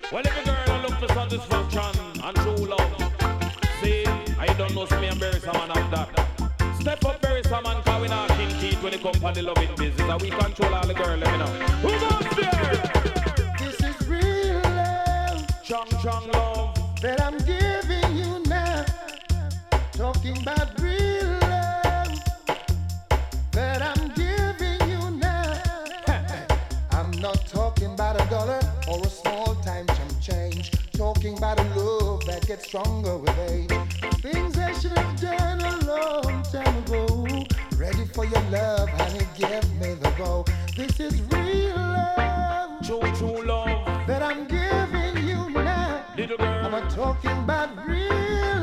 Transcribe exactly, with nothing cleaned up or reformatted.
Well, every girl I look for satisfaction and true love. See, I don't know see me and bury some man of that. Step up, bury some man, cause we not king teeth when it come for the loving business. And we control all the girl, let me know. Who goes there? This is real love. Strong, strong love that I'm giving you now. Talking about real love that I'm giving you now. I'm not talking about a dollar or a small time chump change. Talking about a love that gets stronger with age. Things I should have done a long time ago. Ready for your love, honey, give me the go. This is real love. True, true love that I'm giving you now. Little girl, I'm talking about real